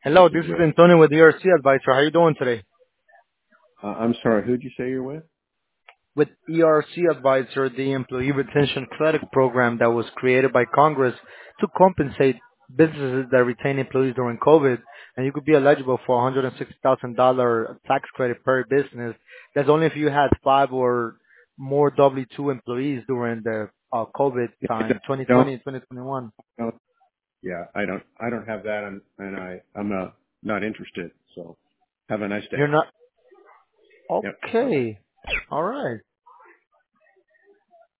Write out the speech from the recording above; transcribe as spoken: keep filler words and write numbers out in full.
This Hello, is this is Will. Antonio with E R C Advisor. How you doing today? Uh, I'm sorry, who'd you say you're with? With E R C Advisor, the employee retention credit program that was created by Congress to compensate businesses that retain employees during COVID, and you could be eligible for one hundred sixty thousand dollars tax credit per business. That's only if you had five or more W two employees during the uh, COVID time, Don't, twenty twenty and twenty twenty-one. don't, yeah, I don't, I don't have that, and, and I, I'm uh, not interested. So, have a nice day. You're not Yep. Bye bye. okay. All right.